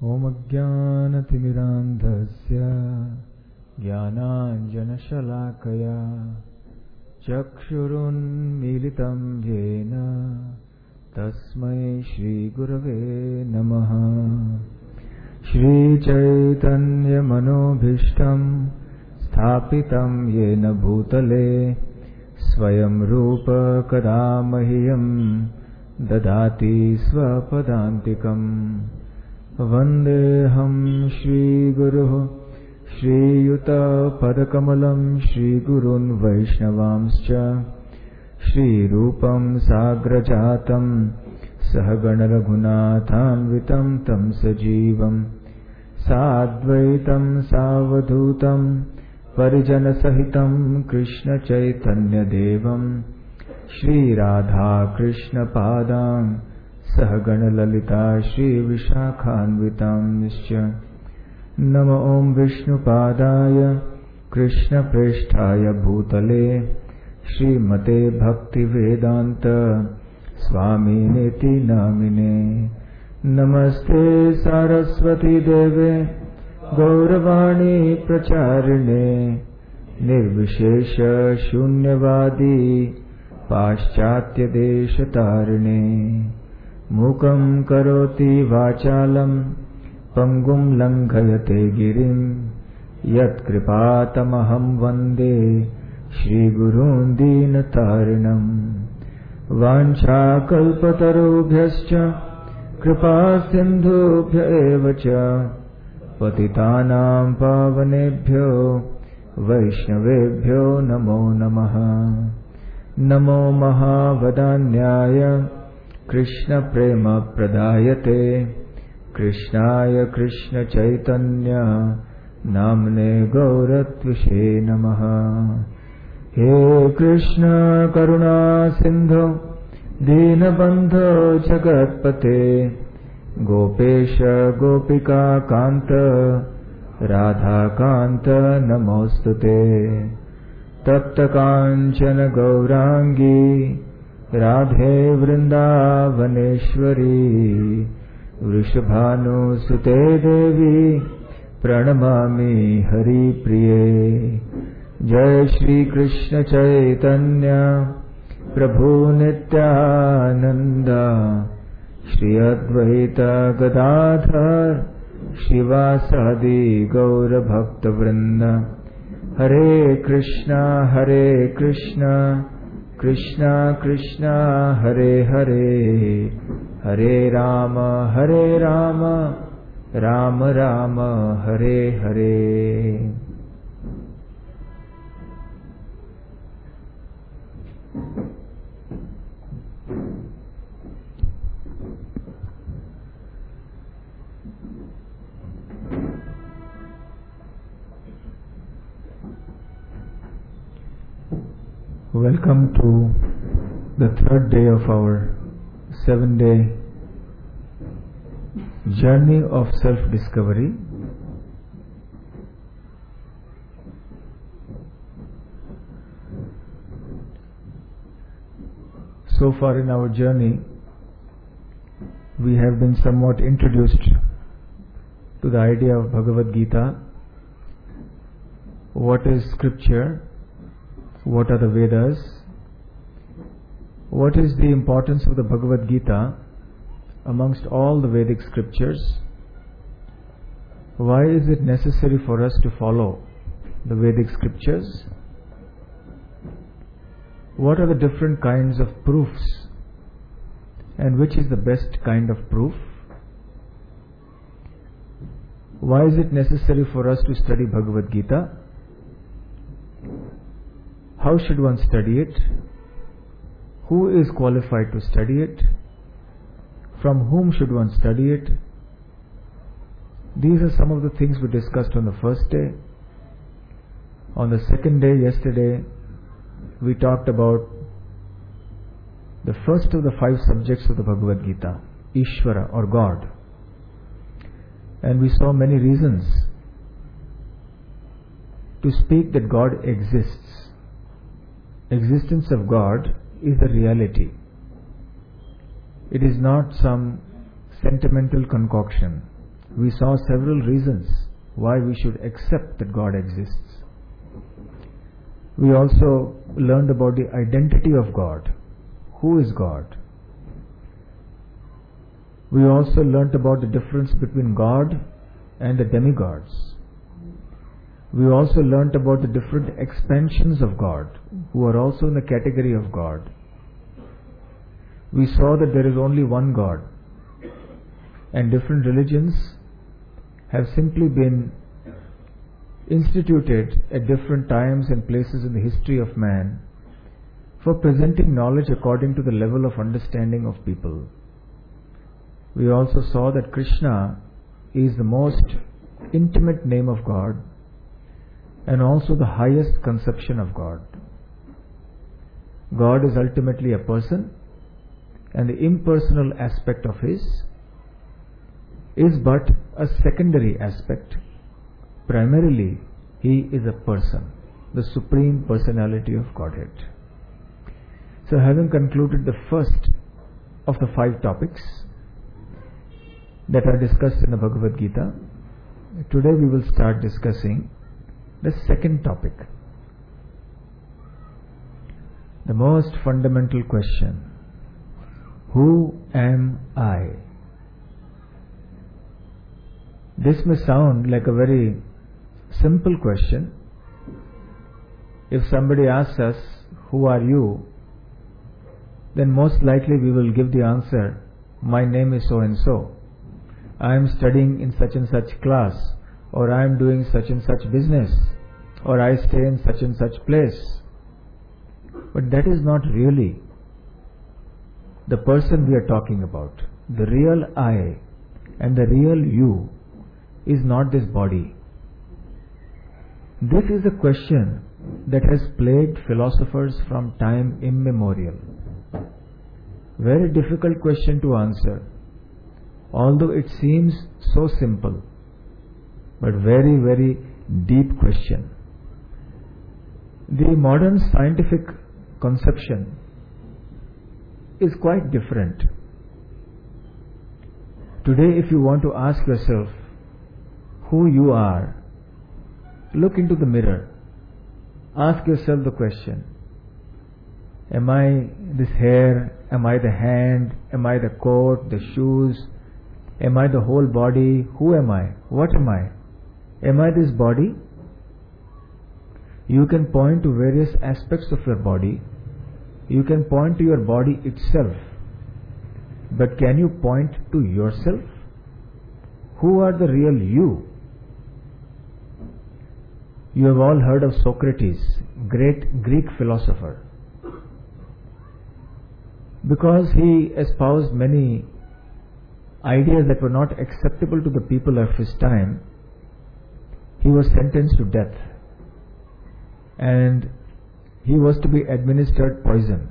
ॐ अज्ञानतिमिरान्धस्य ज्ञानाञ्जनशलाकया चक्षुरुन्मीलितं येन तस्मै श्रीगुरवे नमः। श्रीचैतन्यमनोभीष्टं स्थापितं येन भूतले स्वयं रूप कदा मह्यं ददाति स्वपदान्तिकम्। वन्देऽहं श्रीगुरुः श्रीयुतपदकमलं श्रीगुरून् वैष्णवांश्च श्रीरूपं साग्रजातं सहगणरघुनाथान्वितं तं सजीवं साद्वैतं सावधूतं परिजनसहितं कृष्णचैतन्यदेवं श्रीराधाकृष्णपादान् सहगणललिता श्रीविशाखान्वितांश्च। नमो ॐ विष्णुपादाय कृष्णप्रेष्ठाय भूतले श्रीमते भक्तिवेदान्त स्वामिनेति नामिने। नमस्ते सरस्वती देवे गौरवाणी प्रचारिणे निर्विशेष शून्यवादी पाश्चात्यदेशतारिणे। मूकं करोति वाचालं पंगुं लङ्घयते गिरिं यत्कृपातमहं वन्दे श्रीगुरून् दीनतारिणम्। वाञ्छाकल्पतरुभ्यश्च कृपासिन्धुभ्य एव च पतितानां पावनेभ्यो वैष्णवेभ्यो नमो नमः। नमो महावदान्याय कृष्णप्रेमप्रदायते कृष्णाय कृष्णचैतन्य नाम्ने गौरत्विषे नमः। हे कृष्ण करुणा सिन्धो दीनबन्धो जगत्पते गोपेश गोपिका कान्त राधाकान्त नमोऽस्तुते। तप्तकाञ्चन गौराङ्गी राधे वृन्दावनेश्वरी वृषभानुसुते देवी प्रणमामि हरिप्रिये। जय श्री कृष्ण चैतन्य प्रभु नित्यानंद श्री अद्वैत गदाधर शिवासादि गौर भक्त वृंद। हरे Krishna Krishna Krishna Hare Hare Hare Ram Ram Ram Hare Hare. Welcome to the third day of our 7-day journey of self-discovery. So far in our journey, we have been somewhat introduced to the idea of Bhagavad Gita. What is scripture? What are the Vedas? What is the importance of the Bhagavad Gita amongst all the Vedic scriptures? Why is it necessary for us to follow the Vedic scriptures? What are the different kinds of proofs? And which is the best kind of proof? Why is it necessary for us to study Bhagavad Gita? How should one study it? Who is qualified to study it? From whom should one study it? These are some of the things we discussed on the first day. On the second day, yesterday, we talked about the first of the 5 subjects of the Bhagavad Gita, Ishvara or God. And we saw many reasons to speak that God exists. Existence of God is the reality. It is not some sentimental concoction we saw several reasons why we should accept that God exists. We also learned about the identity of God. Who is God? We also learnt about the difference between God and the demigods. We also learnt about the different expansions of God, who are also in the category of God. We saw that there is only one God, and different religions have simply been instituted at different times and places in the history of man for presenting knowledge according to the level of understanding of people. We also saw that Krishna is the most intimate name of God and also the highest conception of God. God is ultimately a person, and the impersonal aspect of His is but a secondary aspect. Primarily, He is a person, the Supreme Personality of Godhead. So, having concluded the first of the 5 topics that are discussed in the Bhagavad Gita, today we will start discussing the second topic. The most fundamental question: who am I? This may sound like a very simple question. If somebody asks us, who are you? Then most likely we will give the answer, my name is so and so. I am studying in such and such class, or I am doing such and such business, or I stay in such and such place. But that is not really the person we are talking about. The real I and the real you is not this body. This is a question that has plagued philosophers from time immemorial. Very difficult question to answer, although it seems so simple, but very, very deep question. The modern scientific conception is quite different. Today, if you want to ask yourself who you are, look into the mirror. Ask yourself the question, am I this hair? Am I the hand? Am I the coat, the shoes? Am I the whole body? Who am I? What am I? Am I this body? You can point to various aspects of your body. You can point to your body itself. But can you point to yourself? Who are the real you? You have all heard of Socrates, great Greek philosopher. Because he espoused many ideas that were not acceptable to the people of his time, he was sentenced to death. And he was to be administered poison.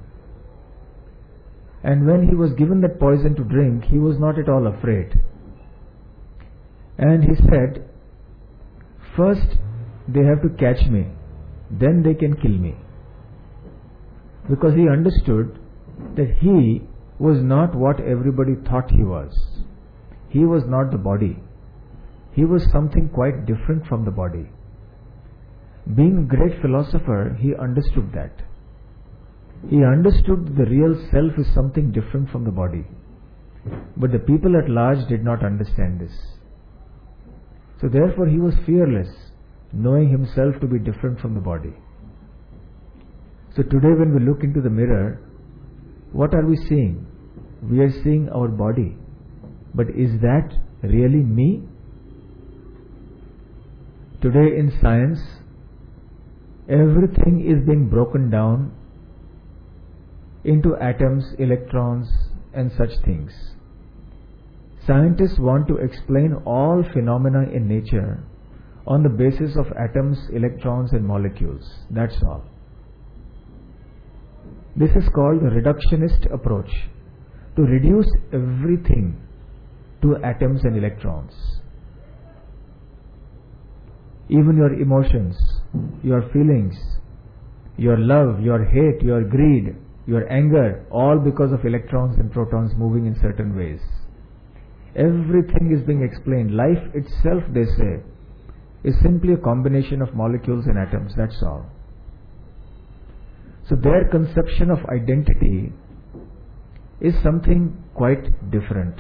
And when he was given that poison to drink, he was not at all afraid. And he said, first they have to catch me, then they can kill me. Because he understood that he was not what everybody thought he was. He was not the body. He was something quite different from the body. Being a great philosopher, he understood that. He understood that the real self is something different from the body. But the people at large did not understand this. So therefore he was fearless, knowing himself to be different from the body. So today when we look into the mirror, what are we seeing? We are seeing our body. But is that really me? Today in science, everything is being broken down into atoms, electrons, and such things. Scientists want to explain all phenomena in nature on the basis of atoms, electrons, and molecules. That's all. This is called the reductionist approach, to reduce everything to atoms and electrons. Even your emotions, your feelings, your love, your hate, your greed, your anger, all because of electrons and protons moving in certain ways. Everything is being explained. Life itself, they say, is simply a combination of molecules and atoms, that's all. So their conception of identity is something quite different.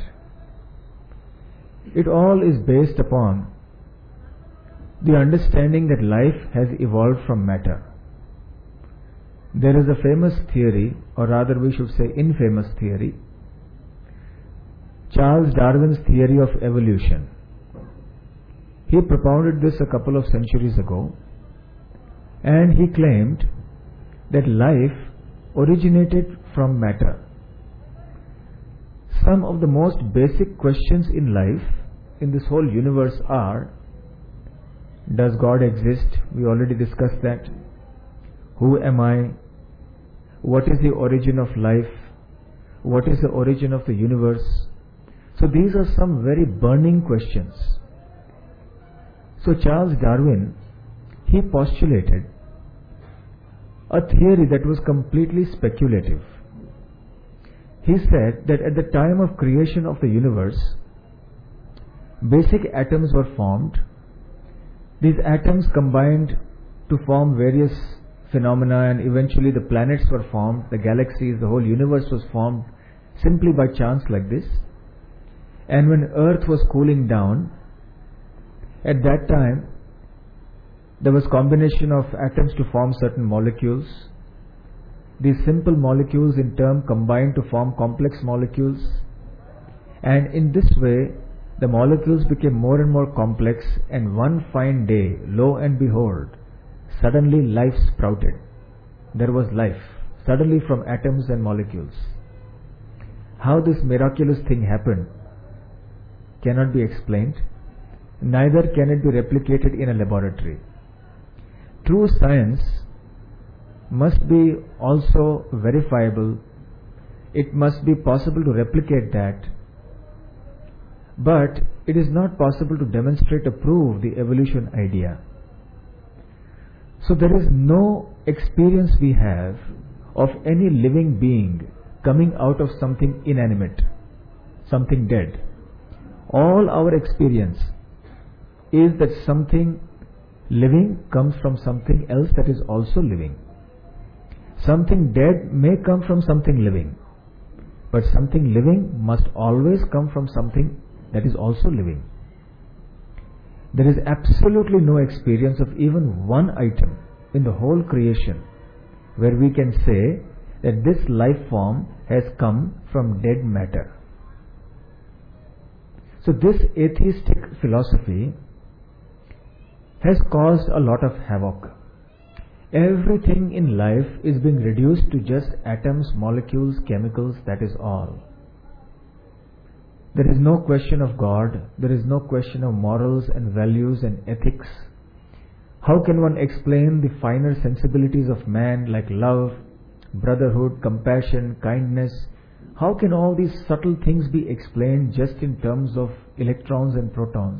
It all is based upon the understanding that life has evolved from matter. There is a famous theory, or rather we should say infamous theory, Charles Darwin's theory of evolution. He propounded this a couple of centuries ago, and he claimed that life originated from matter. Some of the most basic questions in life, in this whole universe, are: does God exist? We already discussed that. Who am I? What is the origin of life? What is the origin of the universe? So these are some very burning questions. So Charles Darwin, he postulated a theory that was completely speculative. He said that at the time of creation of the universe, basic atoms were formed. These atoms combined to form various phenomena, and eventually the planets were formed, the galaxies, the whole universe was formed simply by chance like this. And when Earth was cooling down, at that time there was combination of atoms to form certain molecules. These simple molecules in turn combined to form complex molecules, and in this way the molecules became more and more complex, and one fine day, lo and behold, suddenly life sprouted. There was life, suddenly, from atoms and molecules. How this miraculous thing happened cannot be explained, neither can it be replicated in a laboratory. True science must be also verifiable. It must be possible to replicate that, but it is not possible to demonstrate or prove the evolution idea. So there is no experience we have of any living being coming out of something inanimate, something dead. All our experience is that something living comes from something else that is also living. Something dead may come from something living, but something living must always come from something that is also living. There is absolutely no experience of even one item in the whole creation where we can say that this life form has come from dead matter. So this atheistic philosophy has caused a lot of havoc. Everything in life is being reduced to just atoms, molecules, chemicals, that is all. There is no question of God, there is no question of morals and values and ethics. How can one explain the finer sensibilities of man like love, brotherhood, compassion, kindness? How can all these subtle things be explained just in terms of electrons and protons?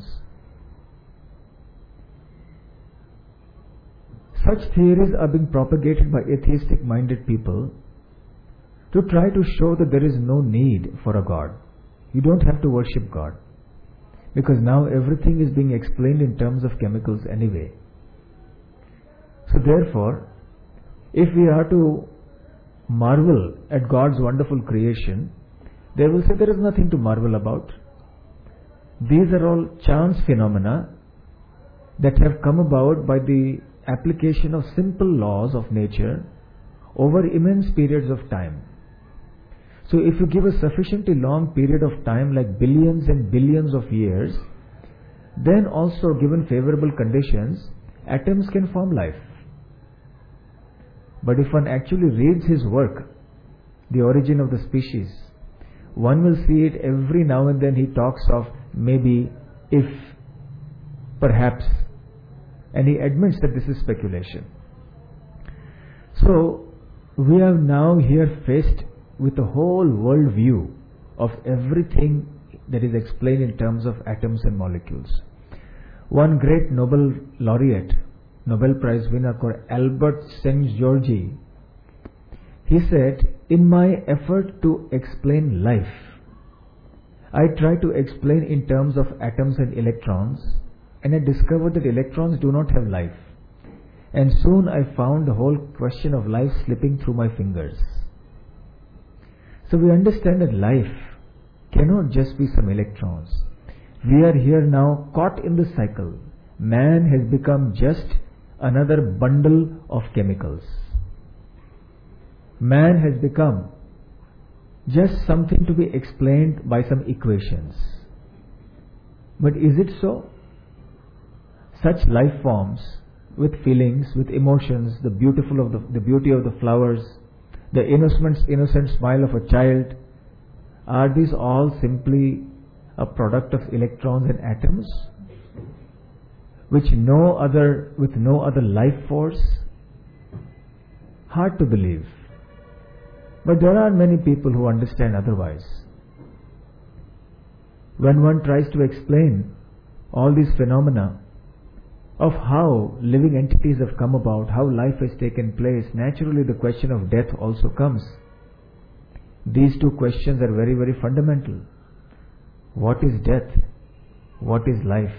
Such theories are being propagated by atheistic-minded people to try to show that there is no need for a God. You don't have to worship God, because now everything is being explained in terms of chemicals anyway. So therefore, if we are to marvel at God's wonderful creation, they will say there is nothing to marvel about. These are all chance phenomena that have come about by the application of simple laws of nature over immense periods of time. So if you give a sufficiently long period of time, like billions and billions of years, then also given favorable conditions, atoms can form life. But if one actually reads his work, The Origin of the Species, one will see it every now and then. He talks of maybe, if, perhaps, and he admits that this is speculation. So we are now here faced with a whole world view of everything that is explained in terms of atoms and molecules. One great Nobel laureate, Nobel Prize winner called Albert Szent-Györgyi, he said, in my effort to explain life, I tried to explain in terms of atoms and electrons, and I discovered that electrons do not have life. And soon I found the whole question of life slipping through my fingers. So we understand that life cannot just be some electrons. We are here now caught in the cycle. Man has become just another bundle of chemicals. Man has become just something to be explained by some equations. But is it so? Such life forms with feelings, with emotions, the beauty of the flowers, the innocent smile of a child, are these all simply a product of electrons and atoms, with no other life force? Hard to believe. But there are many people who understand otherwise. When one tries to explain all these phenomena of how living entities have come about, how life has taken place, naturally the question of death also comes. These two questions are very, very fundamental. What is death? What is life?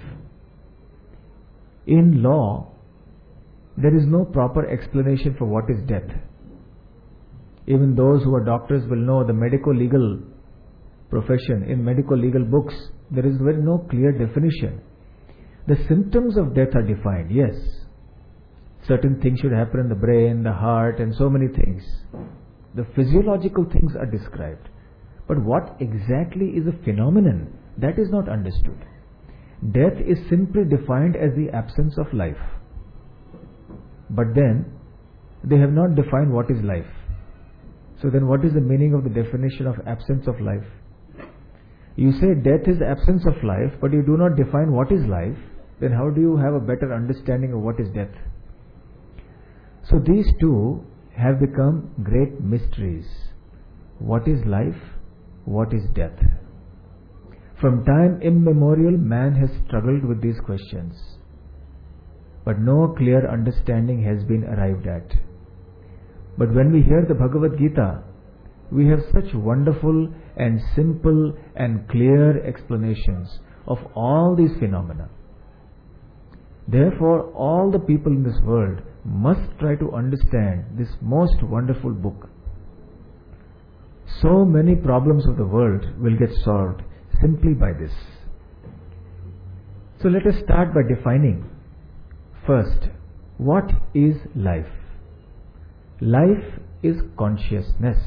In law, there is no proper explanation for what is death. Even those who are doctors will know the medico-legal profession. In medico-legal books, there is no clear definition. The symptoms of death are defined, yes. Certain things should happen in the brain, the heart, and so many things. The physiological things are described. But what exactly is a phenomenon? That is not understood. Death is simply defined as the absence of life. But then, they have not defined what is life. So then what is the meaning of the definition of absence of life? You say death is absence of life, but you do not define what is life. Then how do you have a better understanding of what is death? So these two have become great mysteries. What is life? What is death? From time immemorial, man has struggled with these questions, but no clear understanding has been arrived at. But when we hear the Bhagavad Gita, we have such wonderful and simple and clear explanations of all these phenomena. Therefore, all the people in this world must try to understand this most wonderful book. So many problems of the world will get solved simply by this. So let us start by defining first, what is life? Life is consciousness.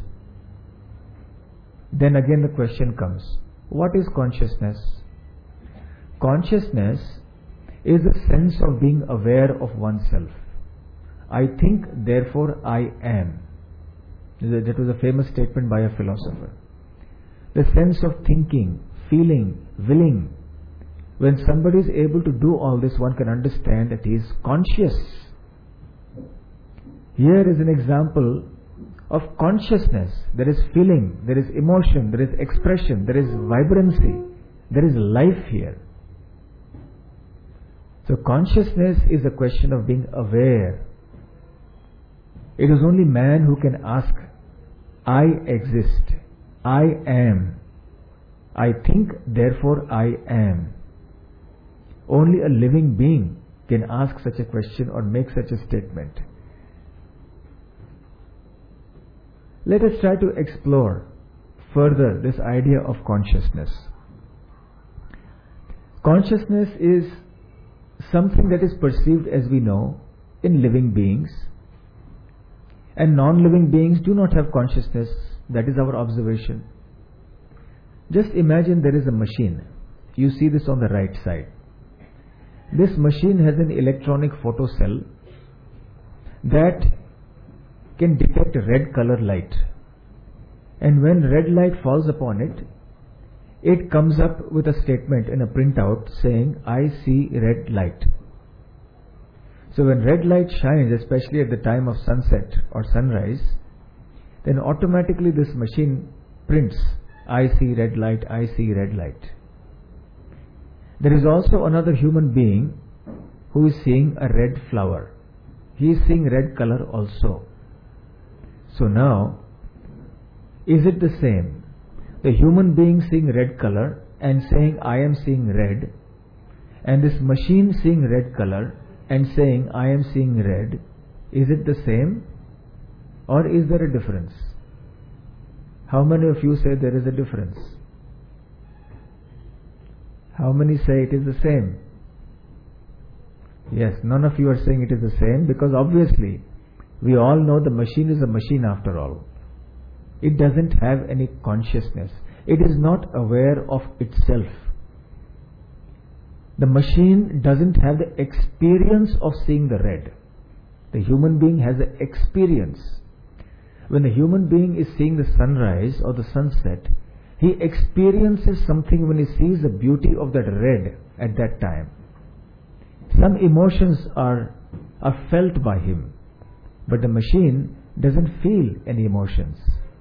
Then again the question comes, what is consciousness? Consciousness is a sense of being aware of oneself. I think, therefore I am. That was a famous statement by a philosopher. The sense of thinking, feeling, willing. When somebody is able to do all this, one can understand that he is conscious. Here is an example of consciousness. There is feeling, there is emotion, there is expression, there is vibrancy, there is life here. So consciousness is a question of being aware. It is only man who can ask, I exist, I am, I think, therefore I am. Only a living being can ask such a question or make such a statement. Let us try to explore further this idea of consciousness. Consciousness is something that is perceived, as we know, in living beings, and non-living beings do not have consciousness. That is our observation. Just imagine there is a machine. You see this on the right side. This machine has an electronic photocell that can detect red color light, and when red light falls upon it, it comes up with a statement in a printout saying, I see red light. So when red light shines, especially at the time of sunset or sunrise, then automatically this machine prints, I see red light, I see red light. There is also another human being who is seeing a red flower. He is seeing red color also. So now, is it the same? the human being seeing red color and saying I am seeing red, and this machine seeing red color and saying I am seeing red, is it the same or is there a difference? How many of you say there is a difference? How many say it is the same? Yes, none of you are saying it is the same, because obviously we all know the machine is a machine after all. It doesn't have any consciousness. It is not aware of itself. The machine doesn't have the experience of seeing the red. The human being has an experience. When the human being is seeing the sunrise or the sunset, he experiences something when he sees the beauty of that red at that time. Some emotions are felt by him, but the machine doesn't feel any emotions.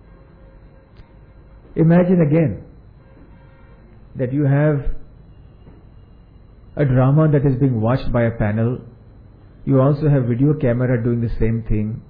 Imagine again that you have a drama that is being watched by a panel. You also have video camera doing the same thing.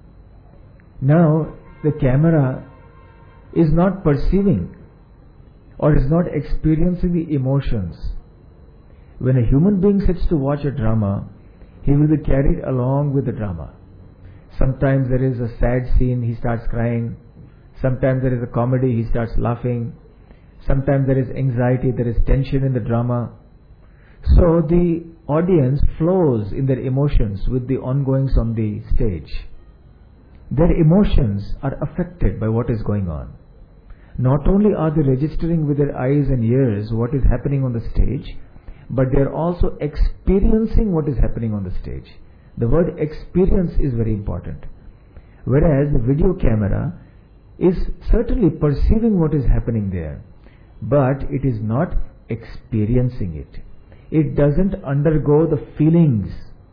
Now the camera is not perceiving or is not experiencing the emotions. When a human being sits to watch a drama, he will be carried along with the drama. Sometimes there is a sad scene, he starts crying. Sometimes there is a comedy, he starts laughing. Sometimes there is anxiety, there is tension in the drama. So the audience flows in their emotions with the ongoings on the stage. Their emotions are affected by what is going on. Not only are they registering with their eyes and ears what is happening on the stage, but they are also experiencing what is happening on the stage. The word experience is very important. Whereas the video camera is certainly perceiving what is happening there, but it is not experiencing it. It doesn't undergo the feelings.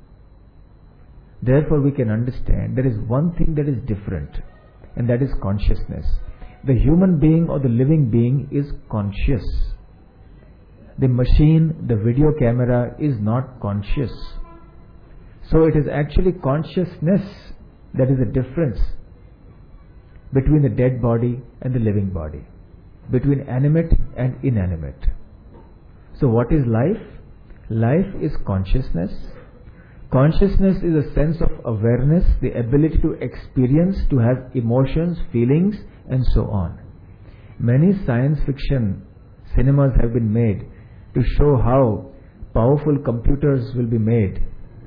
Therefore we can understand there is one thing that is different, and that is consciousness. The human being or the living being is conscious. The machine, the video camera is not conscious. So it is actually consciousness that is the difference between the dead body and the living body, between animate and inanimate. So what is life? Life is consciousness. Consciousness is a sense of awareness, the ability to experience, to have emotions, feelings, and so on. Many science fiction cinemas have been made to show how powerful computers will be made,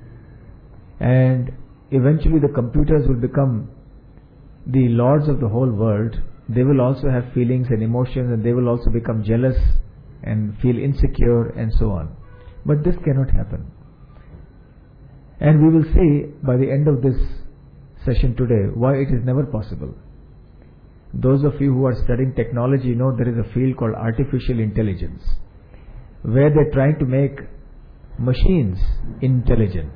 and eventually the computers will become the lords of the whole world. They will also have feelings and emotions, and they will also become jealous and feel insecure and so on. But this cannot happen. And we will see by the end of this session today why it is never possible. Those of you who are studying technology know there is a field called artificial intelligence, where they're trying to make machines intelligent.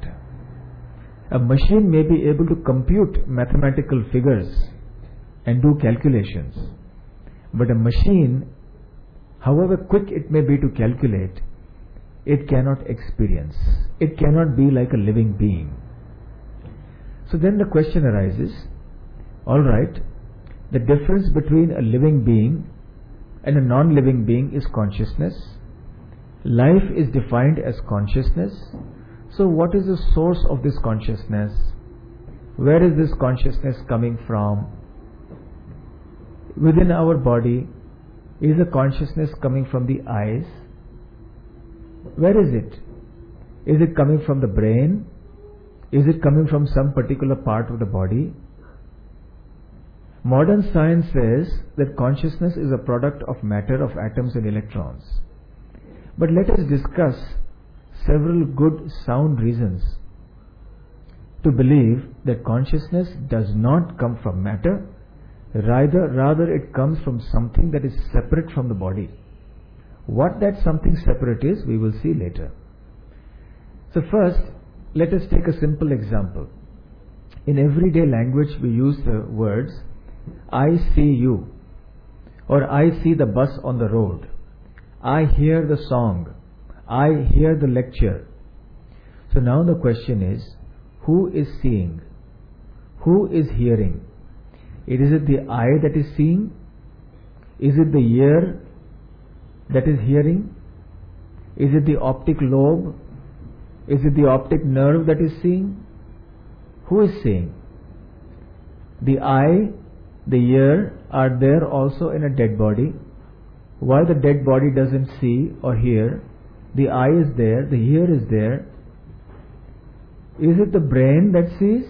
A machine may be able to compute mathematical figures and do calculations, but a machine, however quick it may be to calculate, it cannot experience. It cannot be like a living being. So then the question arises, alright, the difference between a living being and a non-living being is consciousness. Life is defined as consciousness. So what is the source of this consciousness? Where is this consciousness coming from? Within our body, is the consciousness coming from the eyes? Where is it? Is it coming from the brain? Is it coming from some particular part of the body? Modern science says that consciousness is a product of matter, of atoms and electrons. But let us discuss several good sound reasons to believe that consciousness does not come from matter, rather it comes from something that is separate from the body. What that something separate is, we will see later. So first, let us take a simple example. In everyday language we use the words, I see you, or I see the bus on the road, I hear the song, I hear the lecture. So now the question is, who is seeing? Who is hearing? Is it the eye that is seeing? Is it the ear that is hearing? Is it the optic lobe? Is it the optic nerve that is seeing? Who is seeing? The eye, the ear are there also in a dead body. While the dead body doesn't see or hear, the eye is there, the ear is there. Is it the brain that sees?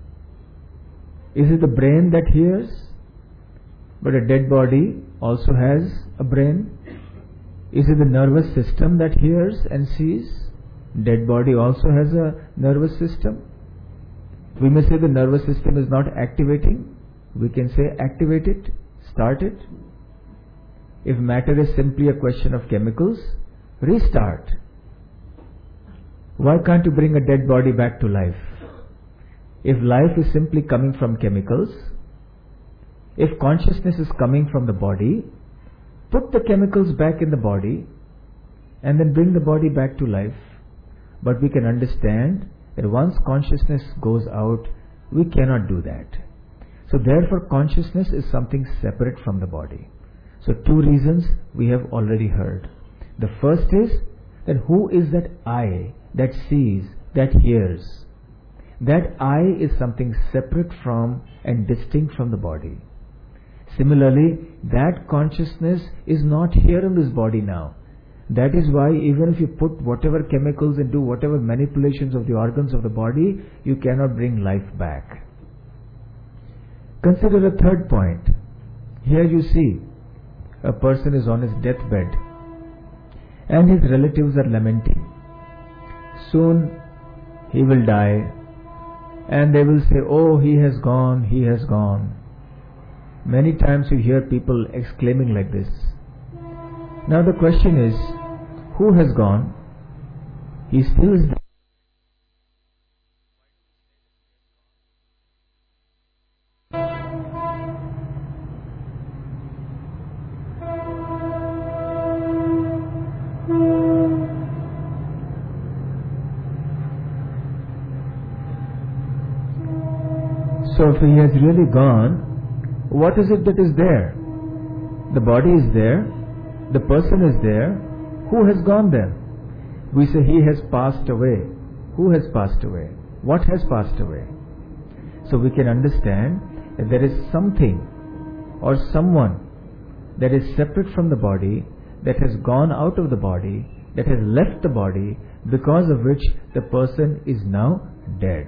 Is it the brain that hears? But a dead body also has a brain. Is it the nervous system that hears and sees? Dead body also has a nervous system. We may say the nervous system is not activating. We can say activate it, start it. If matter is simply a question of chemicals, restart. Why can't you bring a dead body back to life? If life is simply coming from chemicals, if consciousness is coming from the body, put the chemicals back in the body and then bring the body back to life. But we can understand that once consciousness goes out, we cannot do that. So therefore consciousness is something separate from the body. So two reasons we have already heard. The first is that who is that I that sees, that hears? That I is something separate from and distinct from the body. Similarly, that consciousness is not here in this body now. That is why even if you put whatever chemicals and do whatever manipulations of the organs of the body, you cannot bring life back. Consider a third point. Here you see a person is on his deathbed and his relatives are lamenting. Soon he will die and they will say, oh, he has gone, he has gone. Many times you hear people exclaiming like this. Now the question is, who has gone? He still is there. So if he has really gone, what is it that is there? The body is there, the person is there. Who has gone there? We say he has passed away. Who has passed away? What has passed away? So we can understand that there is something or someone that is separate from the body, that has gone out of the body, that has left the body, because of which the person is now dead.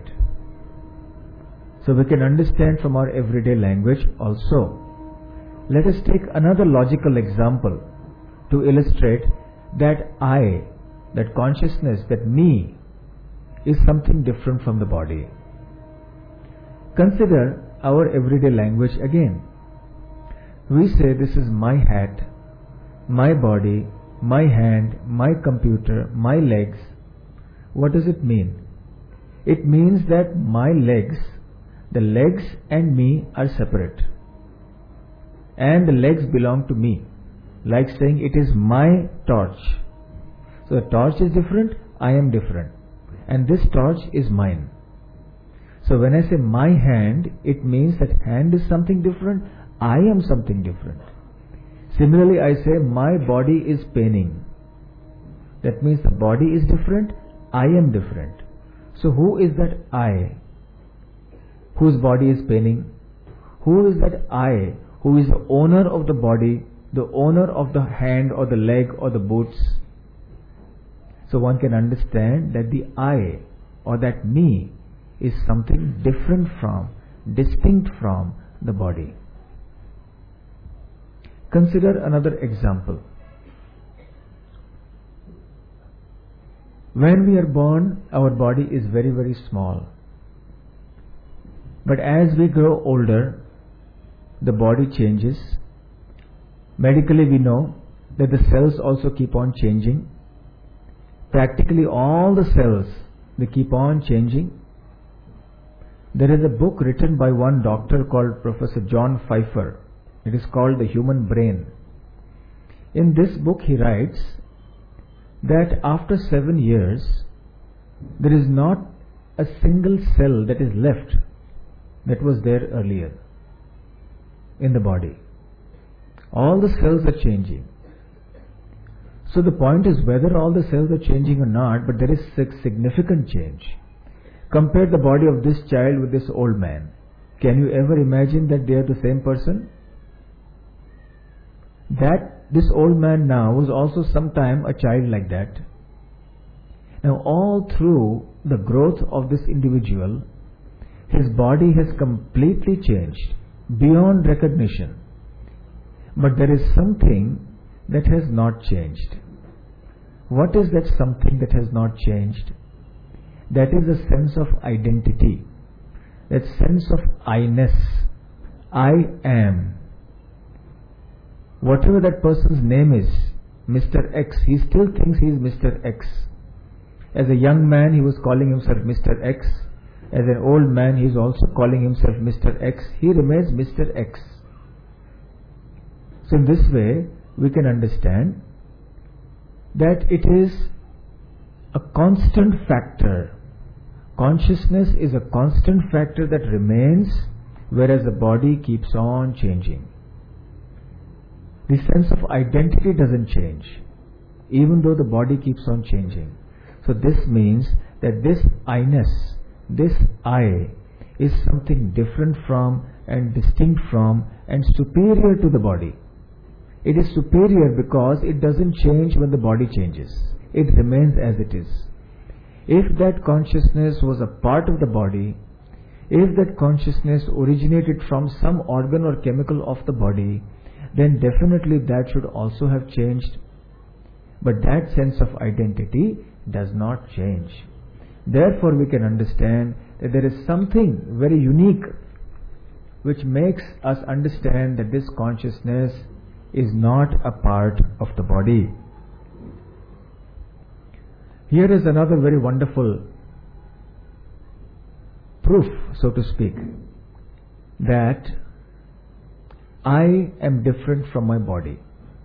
So we can understand from our everyday language also. Let us take another logical example to illustrate that I, that consciousness, that me, is something different from the body. Consider our everyday language again. We say this is my hat, my body, my hand, my computer, my legs. What does it mean? It means that my legs, the legs and me are separate. And the legs belong to me. Like saying it is my torch. So the torch is different, I am different. And this torch is mine. So when I say my hand, it means that hand is something different, I am something different. Similarly, I say my body is paining. That means the body is different, I am different. So who is that I whose body is paining? Who is that I who is the owner of the body, the owner of the hand or the leg or the boots? So one can understand that the I or that me is something different from, distinct from the body. Consider another example. When we are born, our body is very, very small. But as we grow older, the body changes. Medically we know that the cells also keep on changing. Practically all the cells, they keep on changing. There is a book written by one doctor called Professor John Pfeiffer. It is called The Human Brain. In this book he writes that after 7 years, there is not a single cell that is left that was there earlier in the body. All the cells are changing. So the point is whether all the cells are changing or not, but there is significant change. Compare the body of this child with this old man. Can you ever imagine that they are the same person? That this old man now was also sometime a child like that. Now all through the growth of this individual, his body has completely changed beyond recognition. But there is something that has not changed. What is that something that has not changed? That is a sense of identity, that sense of I-ness. I am. Whatever that person's name is, Mr. X, he still thinks he is Mr. X. As a young man, he was calling himself Mr. X. As an old man, he is also calling himself Mr. X. He remains Mr. X. So in this way, we can understand that it is a constant factor. Consciousness is a constant factor that remains, whereas the body keeps on changing. The sense of identity doesn't change, even though the body keeps on changing. So this means that this I-ness, this I, is something different from and distinct from and superior to the body. It is superior because it doesn't change when the body changes. It remains as it is. If that consciousness was a part of the body, if that consciousness originated from some organ or chemical of the body, then definitely that should also have changed. But that sense of identity does not change. Therefore we can understand that there is something very unique which makes us understand that this consciousness is not a part of the body. Here is another very wonderful proof, so to speak, that I am different from my body.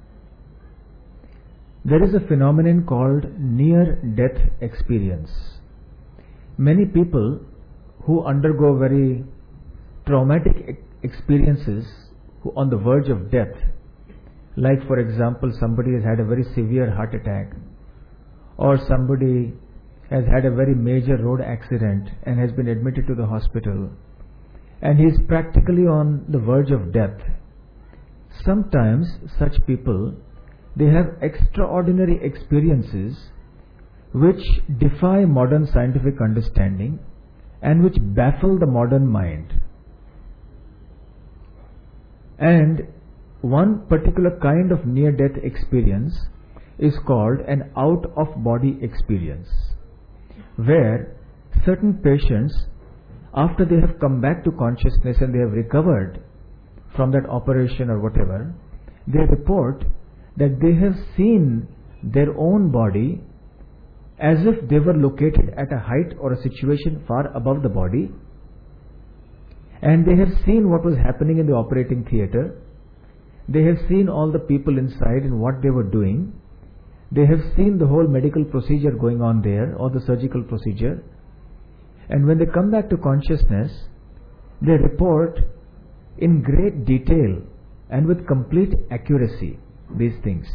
There is a phenomenon called near-death experience. Many people who undergo very traumatic experiences, who on the verge of death, like for example somebody has had a very severe heart attack, or somebody has had a very major road accident and has been admitted to the hospital, and he is practically on the verge of death. Sometimes such people, they have extraordinary experiences which defy modern scientific understanding and which baffle the modern mind. And one particular kind of near-death experience is called an out-of-body experience, where certain patients, after they have come back to consciousness and they have recovered from that operation or whatever, they report that they have seen their own body as if they were located at a height or a situation far above the body, and they have seen what was happening in the operating theatre. They have seen all the people inside and what they were doing. They have seen the whole medical procedure going on there, or the surgical procedure. And when they come back to consciousness, they report in great detail and with complete accuracy these things.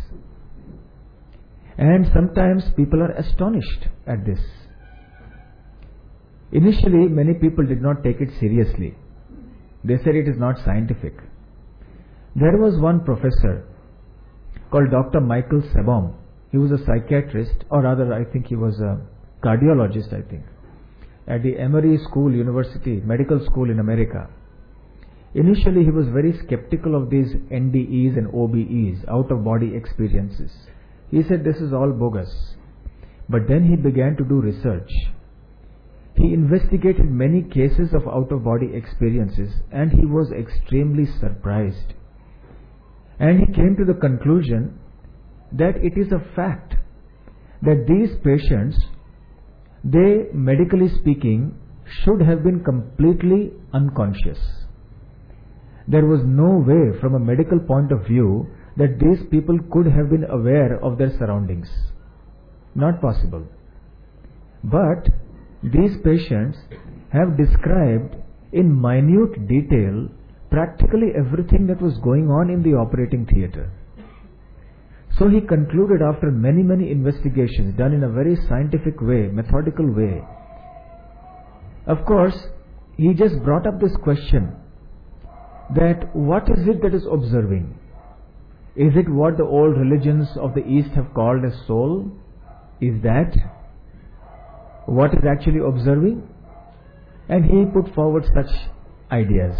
And sometimes people are astonished at this. Initially, many people did not take it seriously. They said it is not scientific. There was one professor called Dr. Michael Sabom. He was a psychiatrist, or rather I think he was a cardiologist, I think, at the Emory School University, medical school in America. Initially he was very skeptical of these NDEs and OBEs, out-of-body experiences. He said this is all bogus. But then he began to do research. He investigated many cases of out-of-body experiences and he was extremely surprised. And he came to the conclusion that it is a fact that these patients, they, medically speaking, should have been completely unconscious. There was no way from a medical point of view that these people could have been aware of their surroundings. Not possible. But these patients have described in minute detail practically everything that was going on in the operating theatre. So he concluded, after many investigations done in a very scientific way, methodical way, of course, he just brought up this question that what is it that is observing? Is it what the old religions of the East have called as soul? Is that what is actually observing? And he put forward such ideas.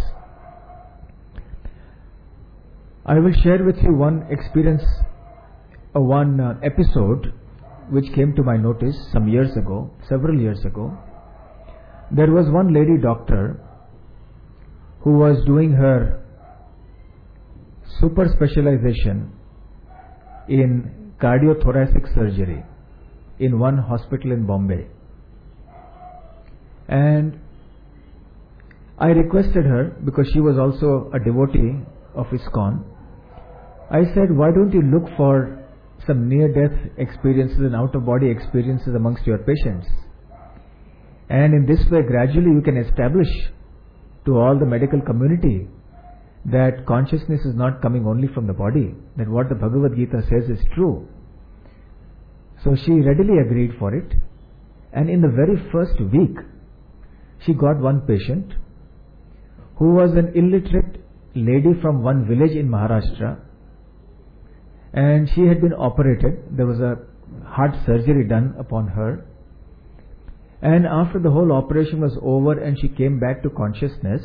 I will share with you one experience, one episode which came to my notice some years ago, several years ago. There was one lady doctor who was doing her super specialization in cardiothoracic surgery in one hospital in Bombay. And I requested her, because she was also a devotee of ISKCON, I said, why don't you look for some near-death experiences and out-of-body experiences amongst your patients? And in this way, gradually you can establish to all the medical community that consciousness is not coming only from the body, that what the Bhagavad Gita says is true. So she readily agreed for it. And in the very first week, she got one patient who was an illiterate lady from one village in Maharashtra, and she had been operated. There was a heart surgery done upon her, and after the whole operation was over and she came back to consciousness,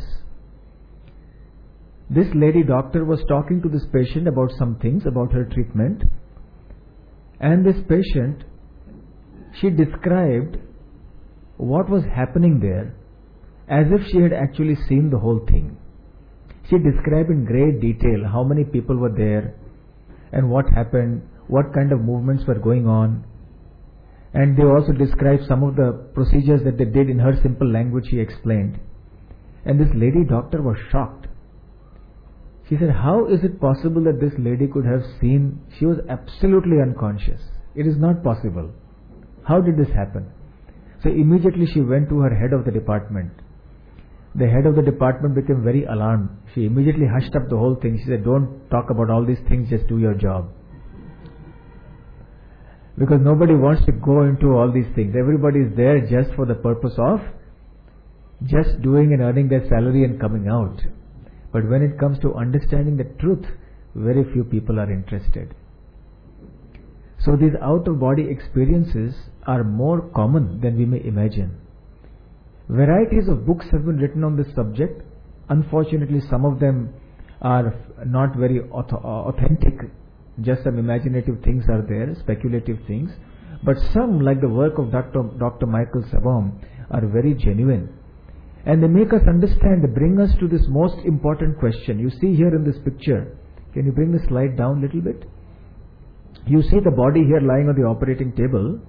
this lady doctor was talking to this patient about some things about her treatment, and this patient, she described what was happening there as if she had actually seen the whole thing. She described in great detail how many people were there and what happened, what kind of movements were going on. And they also described some of the procedures that they did in her simple language. She explained. And this lady doctor was shocked. She said, how is it possible that this lady could have seen? She was absolutely unconscious. It is not possible. How did this happen? So immediately she went to her head of the department. The head of the department became very alarmed. She immediately hushed up the whole thing. She said, don't talk about all these things, just do your job. Because nobody wants to go into all these things. Everybody is there just for the purpose of just doing and earning their salary and coming out. But when it comes to understanding the truth, very few people are interested. So these out-of-body experiences are more common than we may imagine. Varieties of books have been written on this subject. Unfortunately, some of them are not very authentic. Just some imaginative things are there, speculative things. But some, like the work of Dr. Michael Sabom, are very genuine. And they make us understand, they bring us to this most important question. You see here in this picture, can you bring the slide down a little bit? You see the body here lying on the operating table.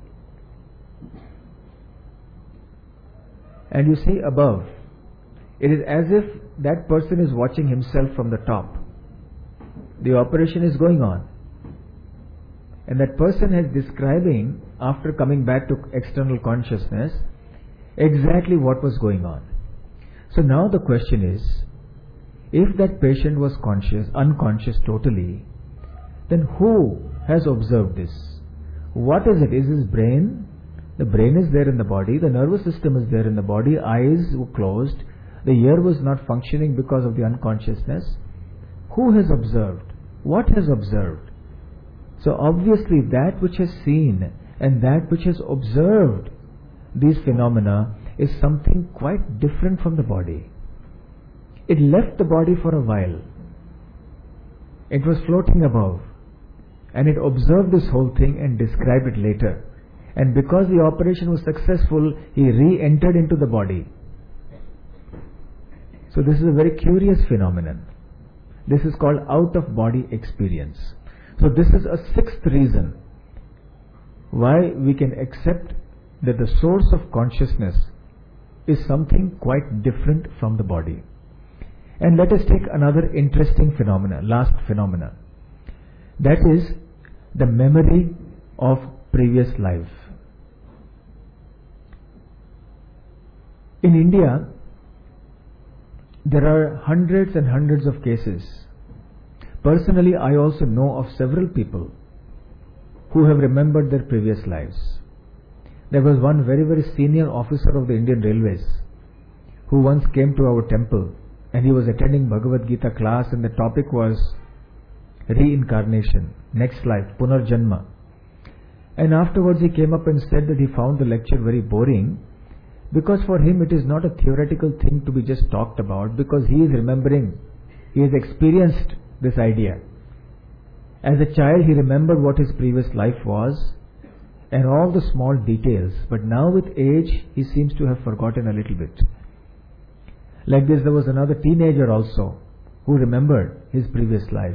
And you see above, it is as if that person is watching himself from the top. The operation is going on. And that person is describing, after coming back to external consciousness, exactly what was going on. So now the question is, if that patient was unconscious totally, then who has observed this? What is it? Is his brain? The brain is there in the body, the nervous system is there in the body, eyes were closed, the ear was not functioning because of the unconsciousness. Who has observed? What has observed? So obviously that which has seen and that which has observed these phenomena is something quite different from the body. It left the body for a while. It was floating above, and it observed this whole thing and described it later. And because the operation was successful, he re-entered into the body. So this is a very curious phenomenon. This is called out-of-body experience. So this is a sixth reason why we can accept that the source of consciousness is something quite different from the body. And let us take another interesting phenomena, last phenomena. That is the memory of previous life. In India, There are hundreds and hundreds of cases. Personally, I also know of several people who have remembered their previous lives. There was one very, very senior officer of the Indian Railways who once came to our temple, and he was attending Bhagavad Gita class, and the topic was reincarnation, next life, Punarjanma. And afterwards he came up and said that he found the lecture very boring, because for him it is not a theoretical thing to be just talked about, because he is remembering, he has experienced this idea. As a child he remembered what his previous life was and all the small details, but now with age he seems to have forgotten a little bit. Like this, there was another teenager also who remembered his previous life.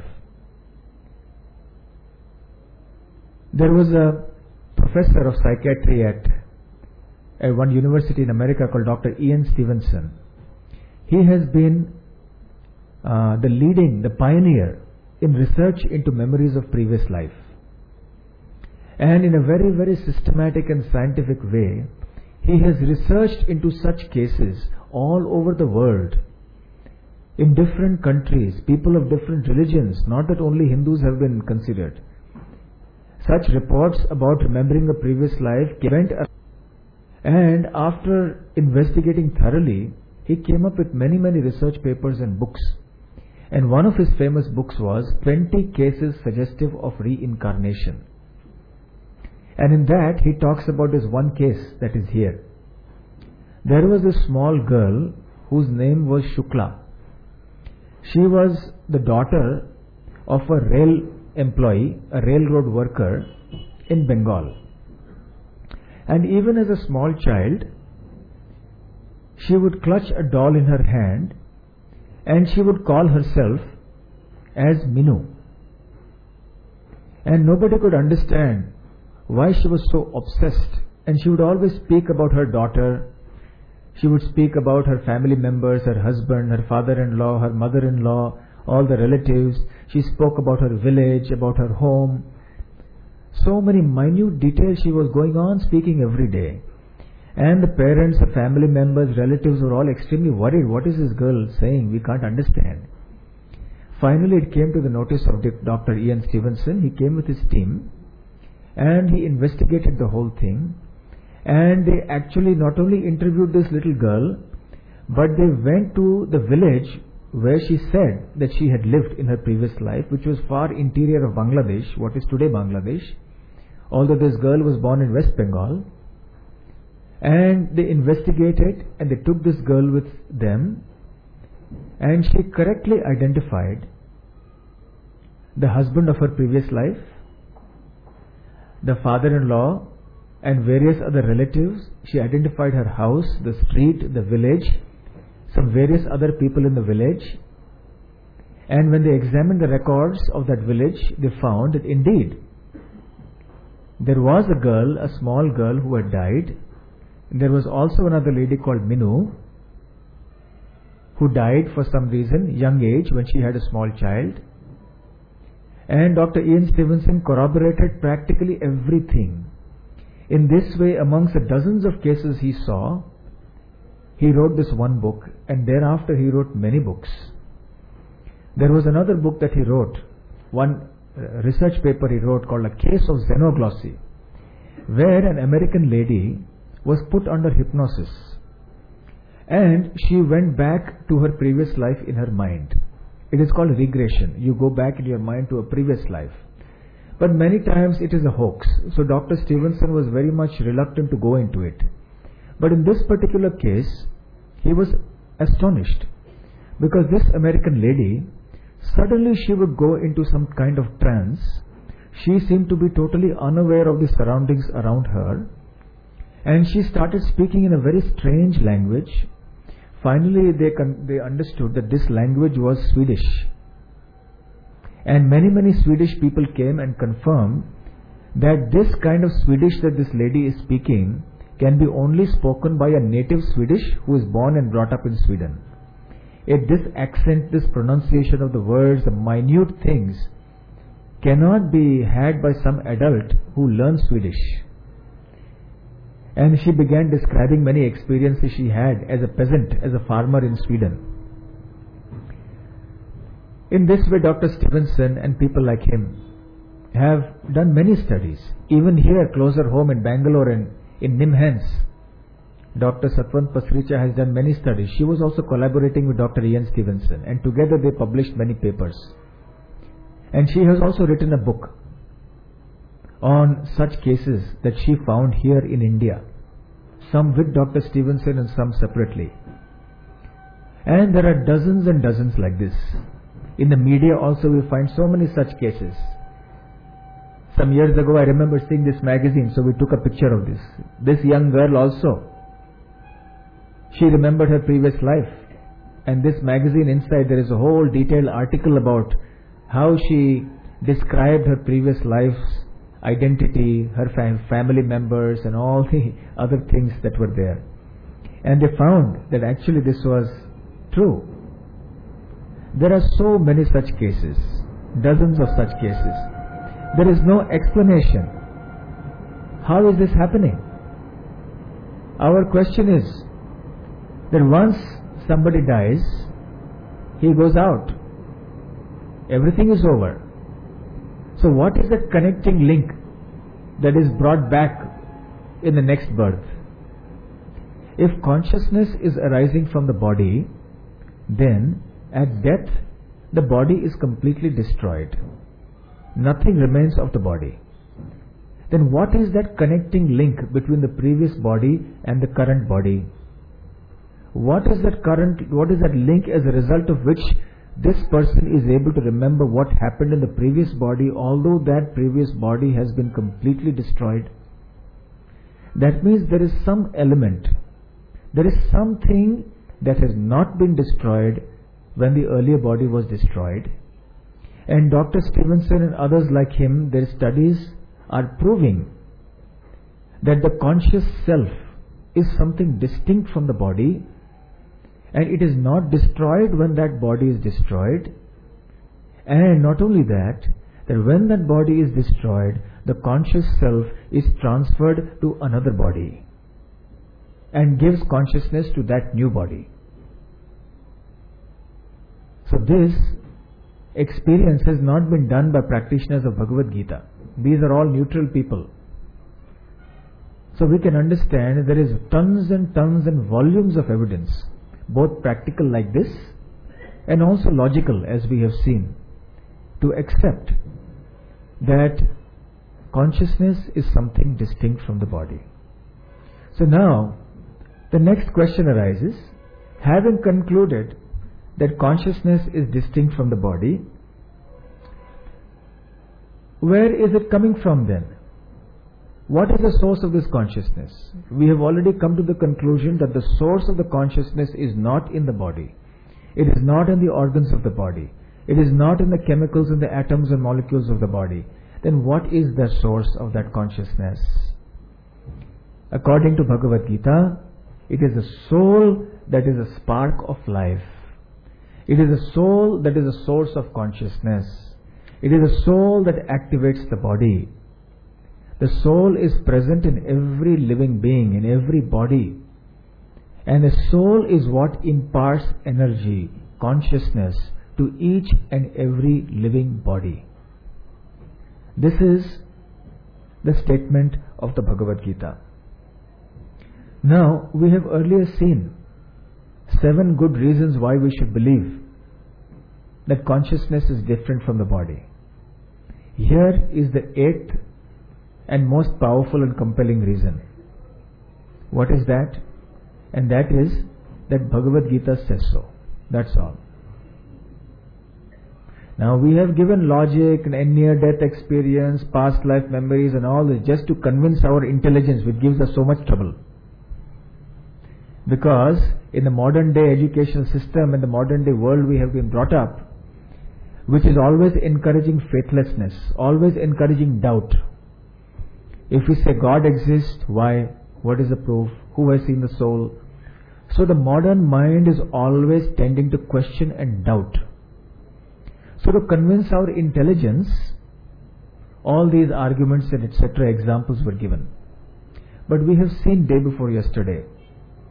There was a professor of psychiatry at one university in America called Dr. Ian Stevenson. He has been the pioneer in research into memories of previous life. And in a very, very systematic and scientific way, he has researched into such cases all over the world, in different countries, people of different religions, not that only Hindus have been considered. Such reports about remembering a previous life went, and after investigating thoroughly, he came up with many, many research papers and books. And one of his famous books was 20 Cases Suggestive of Reincarnation. And in that he talks about this one case that is here. There was a small girl whose name was Shukla. She was the daughter of a rail employee, a railroad worker in Bengal. And even as a small child, she would clutch a doll in her hand and she would call herself as Minu. And nobody could understand why she was so obsessed. And she would always speak about her daughter. She would speak about her family members, her husband, her father-in-law, her mother-in-law, all the relatives. She spoke about her village, about her home. So many minute details she was going on speaking every day. And the parents, the family members, relatives were all extremely worried. What is this girl saying? We can't understand. Finally, it came to the notice of Dr. Ian Stevenson. He came with his team and he investigated the whole thing. And they actually not only interviewed this little girl, but they went to the village where she said that she had lived in her previous life, which was far interior of Bangladesh, what is today Bangladesh, although this girl was born in West Bengal. And they investigated and they took this girl with them, and she correctly identified the husband of her previous life, the father-in-law, and various other relatives. She identified her house, the street, the village, some various other people in the village. And when they examined the records of that village, they found that indeed there was a girl, a small girl who had died. There was also another lady called Minu who died for some reason, young age, when she had a small child. And Dr. Ian Stevenson corroborated practically everything. In this way, amongst the dozens of cases he saw, he wrote this one book, and thereafter he wrote many books. There was another book that he wrote, one research paper he wrote called A Case of Xenoglossy, where an American lady was put under hypnosis and she went back to her previous life in her mind. It is called regression. You go back in your mind to a previous life. But many times it is a hoax. So Dr. Stevenson was very much reluctant to go into it. But in this particular case, he was astonished, because this American lady, suddenly she would go into some kind of trance. She seemed to be totally unaware of the surroundings around her, and she started speaking in a very strange language. Finally, they understood that this language was Swedish. And many, many Swedish people came and confirmed that this kind of Swedish that this lady is speaking can be only spoken by a native Swedish who is born and brought up in Sweden. This accent, this pronunciation of the words, the minute things, cannot be had by some adult who learns Swedish. And she began describing many experiences she had as a peasant, as a farmer in Sweden. In this way, Dr. Stevenson and people like him have done many studies. Even here, closer home in Bangalore and in Nimhans, Dr. Satwant Pasricha has done many studies. She was also collaborating with Dr. Ian Stevenson, and together they published many papers. And she has also written a book on such cases that she found here in India, some with Dr. Stevenson and some separately. And there are dozens and dozens like this. In the media also we find so many such cases. Some years ago I remember seeing this magazine, so we took a picture of this. This young girl also, she remembered her previous life. And this magazine inside there is a whole detailed article about how she described her previous life's identity, her family members and all the other things that were there. And they found that actually this was true. There are so many such cases, dozens of such cases. There is no explanation. How is this happening? Our question is that once somebody dies, he goes out. Everything is over. So what is the connecting link that is brought back in the next birth? If consciousness is arising from the body, then at death the body is completely destroyed. Nothing remains of the body. Then what is that connecting link between the previous body and the current body? What is that link as a result of which this person is able to remember what happened in the previous body, although that previous body has been completely destroyed? That means there is some element, there is something that has not been destroyed when the earlier body was destroyed. And Dr. Stevenson and others like him, their studies are proving that the conscious self is something distinct from the body, and it is not destroyed when that body is destroyed. And not only that, that when that body is destroyed, the conscious self is transferred to another body and gives consciousness to that new body. So this experience has not been done by practitioners of Bhagavad Gita. These are all neutral people. So we can understand there is tons and tons and volumes of evidence, both practical like this and also logical as we have seen, to accept that consciousness is something distinct from the body. So now the next question arises, having concluded that consciousness is distinct from the body, where is it coming from then? What is the source of this consciousness? We have already come to the conclusion that the source of the consciousness is not in the body. It is not in the organs of the body. It is not in the chemicals and the atoms and molecules of the body. Then what is the source of that consciousness? According to Bhagavad Gita, it is a soul that is a spark of life. It is a soul that is a source of consciousness. It is a soul that activates the body. The soul is present in every living being, in every body. And the soul is what imparts energy, consciousness to each and every living body. This is the statement of the Bhagavad Gita. Now, we have earlier seen 7 good reasons why we should believe that consciousness is different from the body. Here is the 8th and most powerful and compelling reason. What is that? And that is that Bhagavad Gita says so. That's all. Now we have given logic and near-death experience, past life memories and all this just to convince our intelligence, which gives us so much trouble. Because in the modern day educational system and the modern day world we have been brought up, which is always encouraging faithlessness, always encouraging doubt. If we say God exists, why? What is the proof? Who has seen the soul? So the modern mind is always tending to question and doubt. So to convince our intelligence, all these arguments and etc. examples were given. But we have seen day before yesterday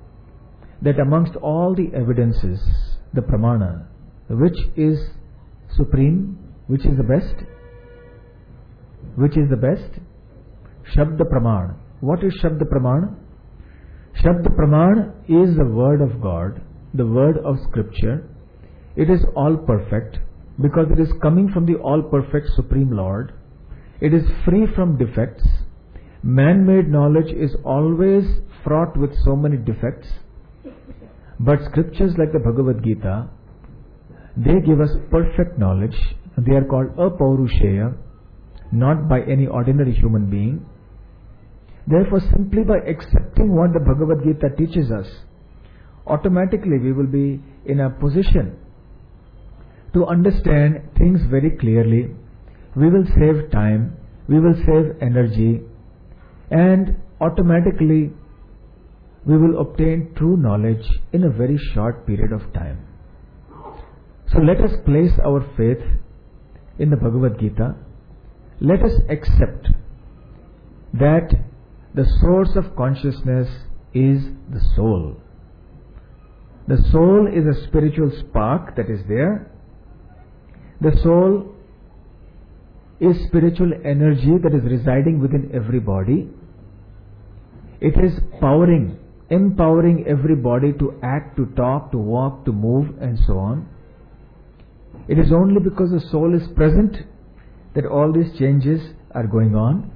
that amongst all the evidences, the pramana, which is supreme, which is the best? Which is the best? Shabda Praman. What is Shabda Praman? Shabda Praman is the word of God, the word of scripture. It is all perfect because it is coming from the all perfect Supreme Lord. It is free from defects. Man-made knowledge is always fraught with so many defects. But scriptures like the Bhagavad Gita, they give us perfect knowledge. They are called Apaurusheya, not by any ordinary human being. Therefore, simply by accepting what the Bhagavad Gita teaches us, automatically we will be in a position to understand things very clearly. We will save time, we will save energy, and automatically we will obtain true knowledge in a very short period of time. So let us place our faith in the Bhagavad Gita. Let us accept that the source of consciousness is the soul. The soul is a spiritual spark that is there. The soul is spiritual energy that is residing within every body. It is empowering every body to act, to talk, to walk, to move, and so on. It is only because the soul is present that all these changes are going on.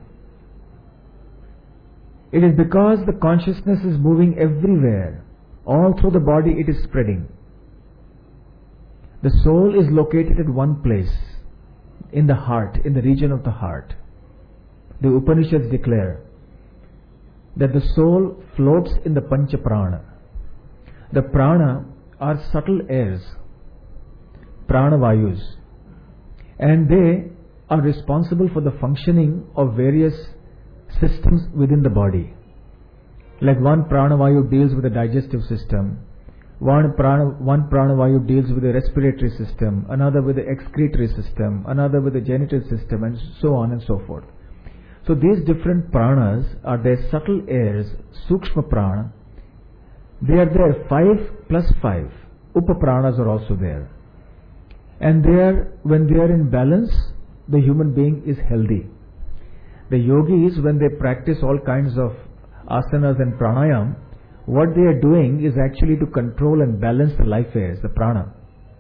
It is because the consciousness is moving everywhere. All through the body it is spreading. The soul is located at one place, in the heart, in the region of the heart. The Upanishads declare that the soul floats in the Pancha Prana. The prana are subtle airs, pranavayus, and they are responsible for the functioning of various systems within the body. Like one pranavayu deals with the digestive system, one pranavayu deals with the respiratory system, another with the excretory system, another with the genital system, and so on and so forth. So these different pranas are their subtle airs, sukshma prana. They are there 5 plus 5. Upapranas are also there. And when they are in balance, the human being is healthy. The yogis, when they practice all kinds of asanas and pranayam, what they are doing is actually to control and balance the life airs, the prana.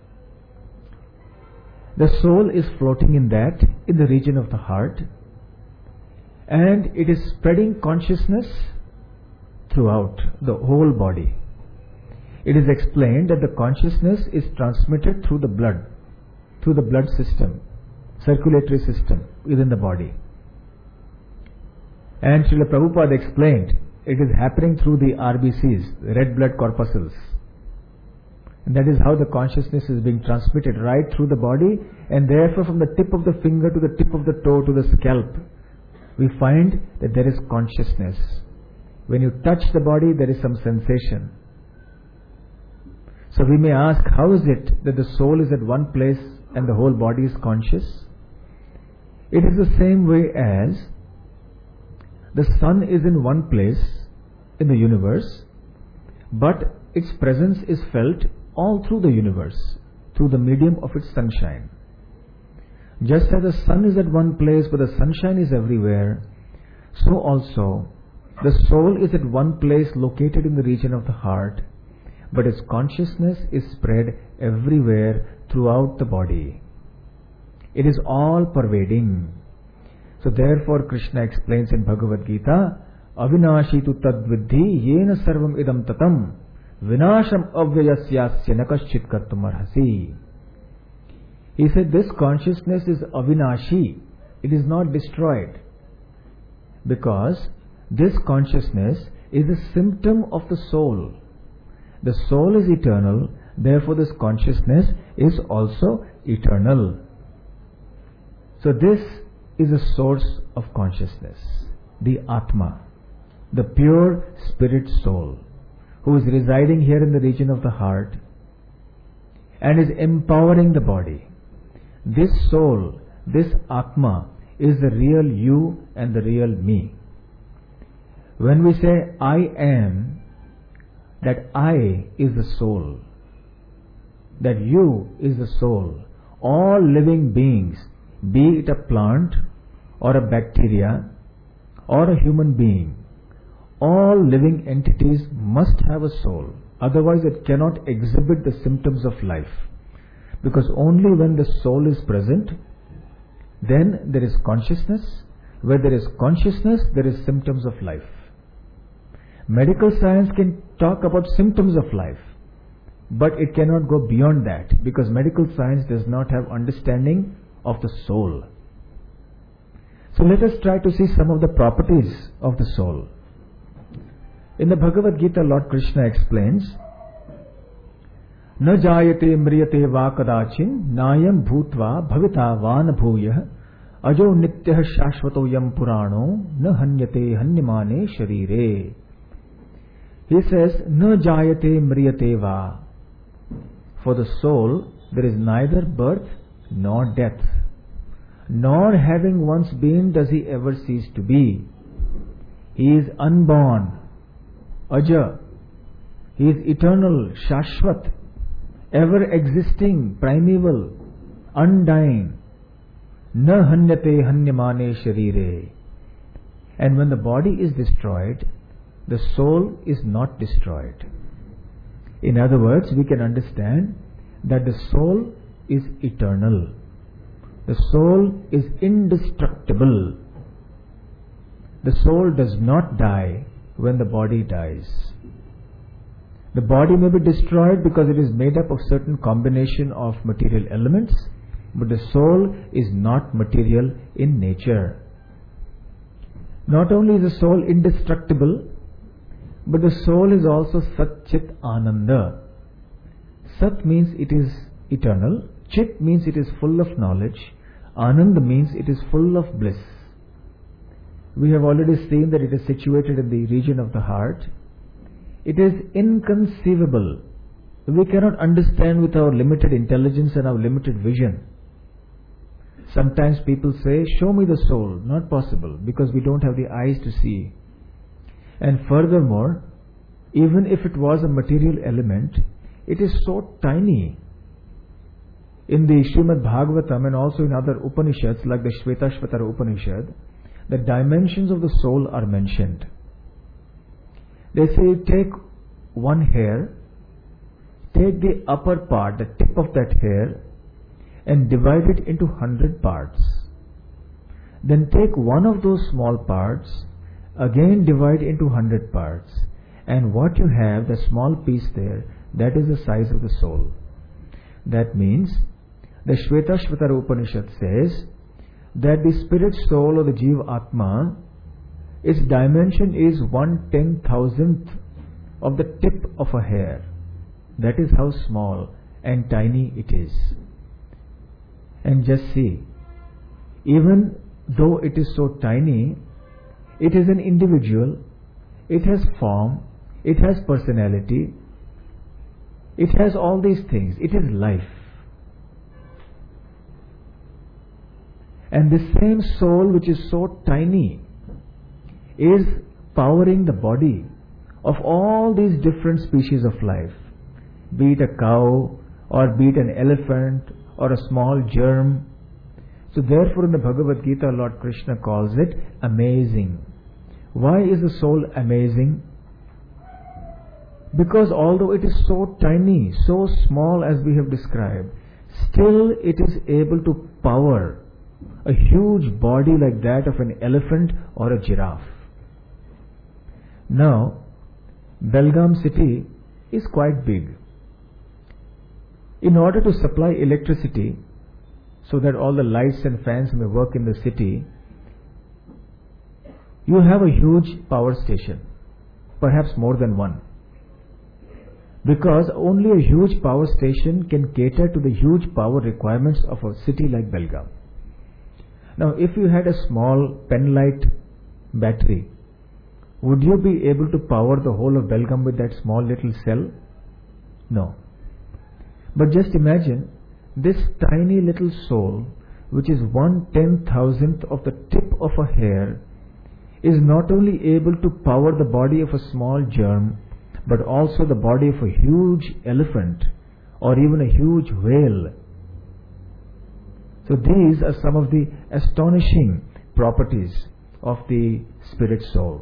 The soul is floating in the region of the heart, and it is spreading consciousness throughout the whole body. It is explained that the consciousness is transmitted through the blood system, circulatory system within the body. And Srila Prabhupada explained it is happening through the RBCs, the red blood corpuscles. And that is how the consciousness is being transmitted right through the body, and therefore from the tip of the finger to the tip of the toe to the scalp, we find that there is consciousness. When you touch the body, there is some sensation. So we may ask, how is it that the soul is at one place and the whole body is conscious? It is the same way as the sun is in one place in the universe, but its presence is felt all through the universe, through the medium of its sunshine. Just as the sun is at one place but the sunshine is everywhere, so also the soul is at one place located in the region of the heart, but its consciousness is spread everywhere throughout the body. It is all pervading. So therefore Krishna explains in Bhagavad Gita, Avinashi tu tadviddhi yena sarvam idam tatam vinasham avyayasyasya nakaschit kartum arhasi. He said this consciousness is avinashi. It is not destroyed. Because this consciousness is a symptom of the soul. The soul is eternal, therefore this consciousness is also eternal. So this is a source of consciousness, the Atma, the pure spirit soul, who is residing here in the region of the heart and is empowering the body. This soul, this Atma, is the real you and the real me. When we say I am, that I is the soul, that you is the soul, all living beings, be it a plant or a bacteria or a human being, all living entities must have a soul. Otherwise it cannot exhibit the symptoms of life. Because only when the soul is present, then there is consciousness. Where there is consciousness, there is symptoms of life. Medical science can talk about symptoms of life, but it cannot go beyond that, because medical science does not have understanding of the soul. So let us try to see some of the properties of the soul. In the Bhagavad Gita, Lord Krishna explains, न जायते म्रियते वा कदाचिन नायम भूत्वा भविता वान भूयः अजो नित्यः शाश्वतो यम पुराणो न हन्यते हन्यमाने शरीरे. He says, न जायते म्रियते वा. For the soul, there is neither birth nor death, nor having once been does he ever cease to be. He is unborn, aja. He is eternal, shashvat, ever existing, primeval, undying. Na hanyate hanyamane sharire. And when the body is destroyed, the soul is not destroyed. In other words, we can understand that the soul is eternal. The soul is indestructible. The soul does not die when the body dies. The body may be destroyed because it is made up of certain combination of material elements, but the soul is not material in nature. Not only is the soul indestructible, but the soul is also Sat Chit Ananda. Sat means it is eternal, Chit means it is full of knowledge, Ananda means it is full of bliss. We have already seen that it is situated in the region of the heart. It is inconceivable. We cannot understand with our limited intelligence and our limited vision. Sometimes people say, show me the soul. Not possible, because we don't have the eyes to see. And furthermore, even if it was a material element, it is so tiny. In the Srimad Bhagavatam and also in other Upanishads like the Shvetashvatara Upanishad, the dimensions of the soul are mentioned. They say, take one hair, take the upper part, the tip of that hair, and divide it into 100 parts. Then take one of those small parts, again divide into 100 parts. And what you have, the small piece there, that is the size of the soul. That means, the Shvetashvatara Upanishad says, that the spirit soul or the Jiva Atma, its dimension is 1/10,000th of the tip of a hair. That is how small and tiny it is. And just see, even though it is so tiny, it is an individual, it has form, it has personality, it has all these things, it is life. And the same soul which is so tiny is powering the body of all these different species of life, be it a cow or be it an elephant or a small germ. So therefore in the Bhagavad Gita, Lord Krishna calls it amazing. Why is the soul amazing? Because although it is so tiny, so small as we have described, still it is able to power a huge body like that of an elephant or a giraffe. Now, Belgaum city is quite big. In order to supply electricity so that all the lights and fans may work in the city, you have a huge power station, perhaps more than one. Because only a huge power station can cater to the huge power requirements of a city like Belgaum. Now, if you had a small penlight battery, would you be able to power the whole of Belgaum with that small little cell? No. But just imagine this tiny little soul, which is 1/10,000th of the tip of a hair, is not only able to power the body of a small germ, but also the body of a huge elephant or even a huge whale. So these are some of the astonishing properties of the spirit soul.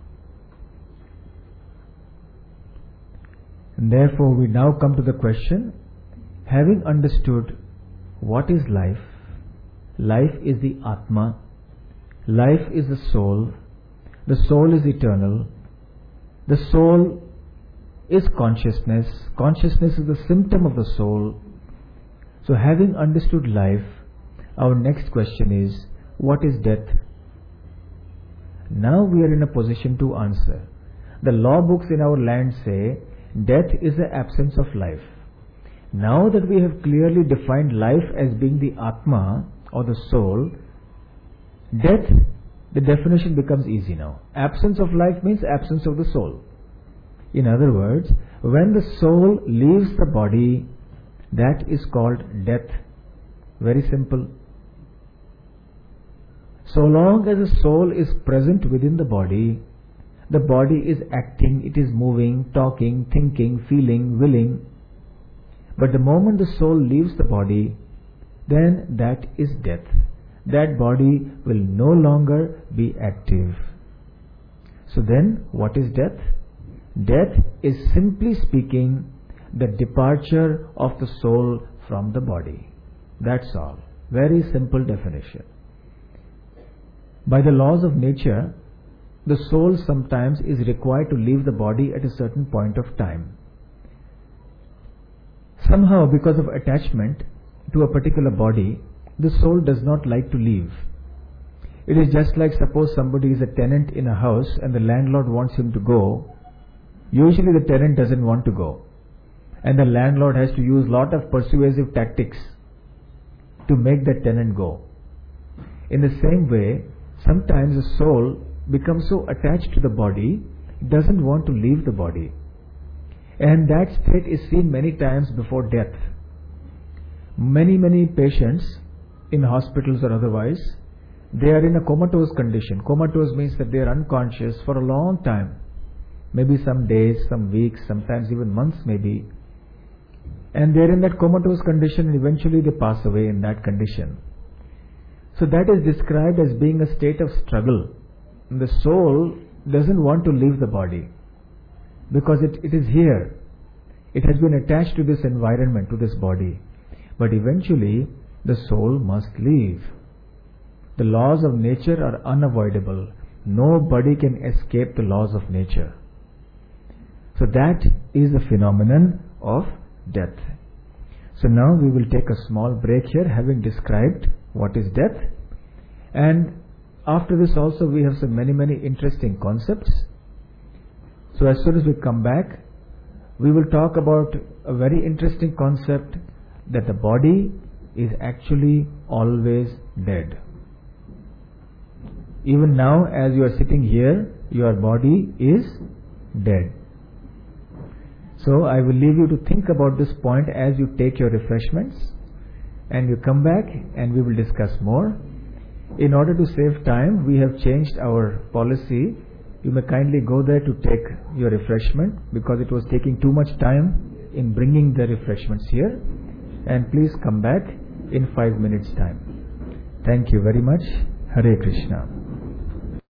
And therefore we now come to the question, having understood what is life, life is the Atma, life is the soul is eternal, the soul is consciousness, consciousness is the symptom of the soul. So having understood life, our next question is, what is death? Now we are in a position to answer. The law books in our land say, death is the absence of life. Now that we have clearly defined life as being the Atma or the soul, death, the definition becomes easy now. Absence of life means absence of the soul. In other words, when the soul leaves the body, that is called death. Very simple. So long as the soul is present within the body is acting, it is moving, talking, thinking, feeling, willing. But the moment the soul leaves the body, then that is death. That body will no longer be active. So then, what is death? Death is simply speaking the departure of the soul from the body. That's all. Very simple definition. By the laws of nature, the soul sometimes is required to leave the body at a certain point of time. Somehow, because of attachment to a particular body, the soul does not like to leave. It is just like, suppose somebody is a tenant in a house and the landlord wants him to go. Usually the tenant doesn't want to go, and the landlord has to use lot of persuasive tactics to make that tenant go. In the same way, sometimes the soul becomes so attached to the body, it doesn't want to leave the body. And that state is seen many times before death. Many patients in hospitals or otherwise, they are in a comatose condition. Comatose means that they are unconscious for a long time. Maybe some days, some weeks, sometimes even months maybe. And they are in that comatose condition and eventually they pass away in that condition. So that is described as being a state of struggle. The soul doesn't want to leave the body because it is here. It has been attached to this environment, to this body. But eventually the soul must leave. The laws of nature are unavoidable. Nobody can escape the laws of nature. So that is the phenomenon of death. So now we will take a small break here, having described what is death. And after this also we have some many interesting concepts. So as soon as we come back, we will talk about a very interesting concept, that the body is actually always dead. Even now as you are sitting here, your body is dead. So I will leave you to think about this point as you take your refreshments, and you come back and we will discuss more. In order to save time, we have changed our policy. You may kindly go there to take your refreshment because it was taking too much time in bringing the refreshments here. And please come back in 5 minutes time. Thank you very much. Hare Krishna.